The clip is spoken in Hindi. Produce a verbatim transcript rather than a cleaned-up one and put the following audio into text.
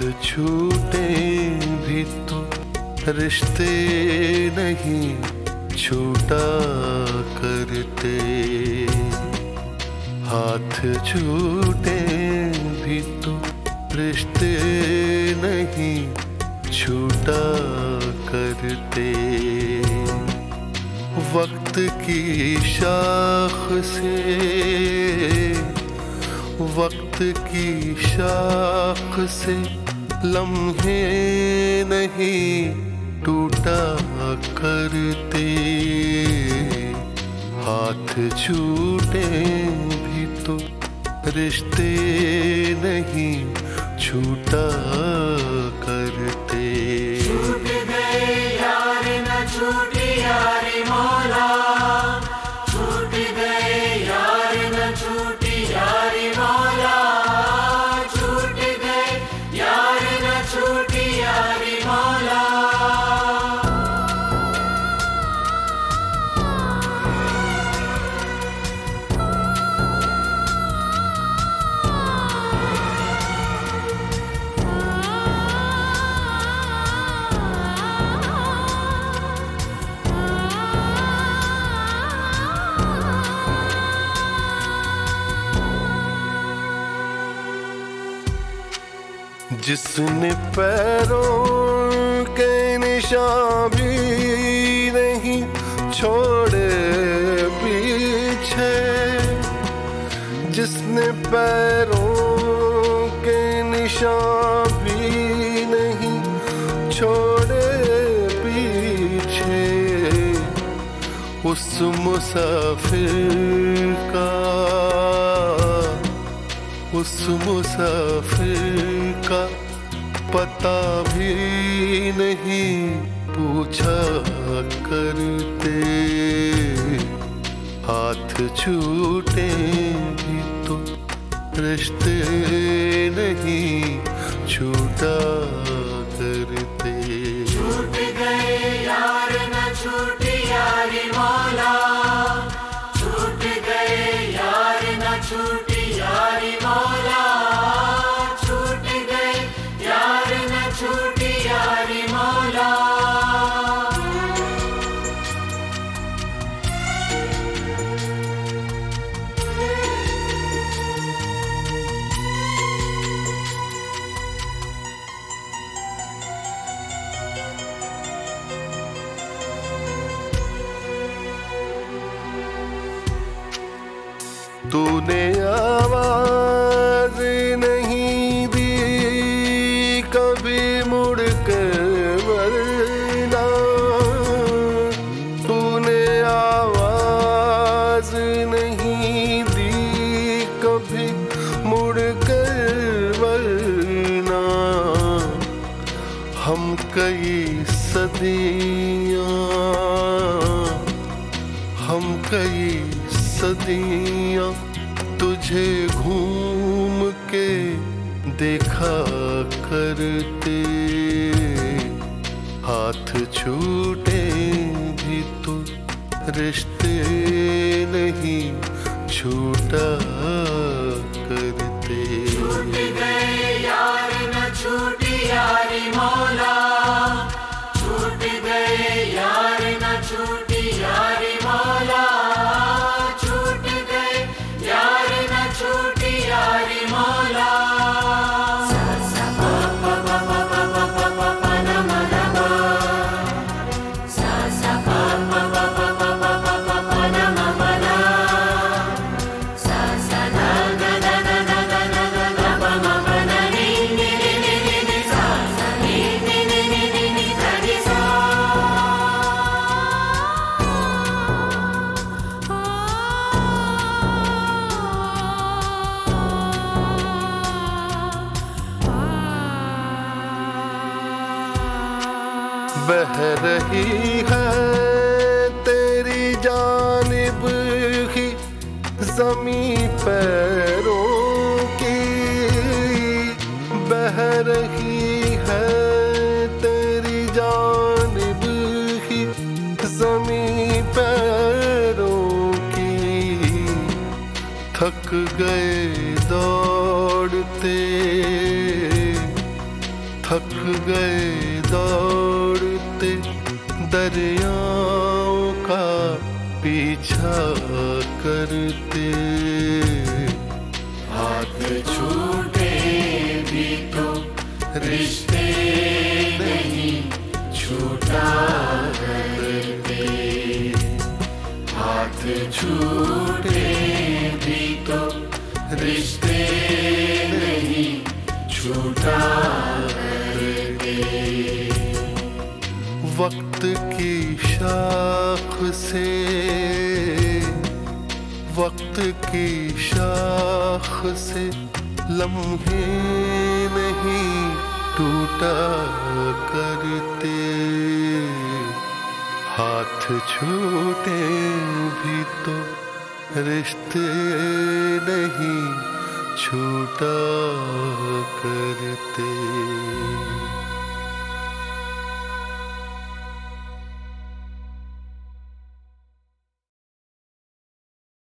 छूटे भी तो रिश्ते नहीं छूटा करते। हाथ छूटे भी तो रिश्ते नहीं छूटा करते। वक्त की शाख से वक्त की शाख से लम्हे नहीं टूटा करते। हाथ छूटे भी तो रिश्ते नहीं छूटा करते। छूट गए यार न छूटी यारी मौला, छूट गए यार न छूटी यारी मौला, छूट गए यार न छूटी यारी मौला। जिसने पैरों के निशान भी नहीं छोड़े पीछे, जिसने पैरों के निशान भी नहीं छोड़े पीछे, उस मुसाफिर का उस मुसाफिर का पता भी नहीं पूछा करते। हाथ छूटे भी तो रिश्ते नहीं छूटा करते। छूट गए यार न छूटी यारी मौला, छूट गए यार न छूटी यारी मौला, छूट गए यार न छूटी यारी मौला। तूने आवाज नहीं दी कभी मुड़ कर वरना, तूने आवाज नहीं दी कभी मुड़ कर वरना। हम कई सदियां हम कई सदियां तुझे घूम के देखा करते। हाथ छूटे भी तो रिश्ते नहीं छूटा करते। छूट गए यार न छूटी यारी मौला, छूट गए यार न छूटी यारी मौला, छूट गए यार न छूटी यारी मौला। बह रही है तेरी जानिब ही ज़मीं पैरों की, बह रही है तेरी जानिब ही ज़मीं पैरों की। थक गए दौड़ते थक गए दौड़ते दरियाओं का पीछा करते। हाथ छूटे भी तो रिश्ते नहीं छूटा करते। हाथ छूटे भी तो रिश्ते नहीं छूटा करते। वक्त की शाख से वक्त की शाख से लम्हे नहीं टूटा करते। हाथ छूटे भी तो रिश्ते नहीं छूटा करते।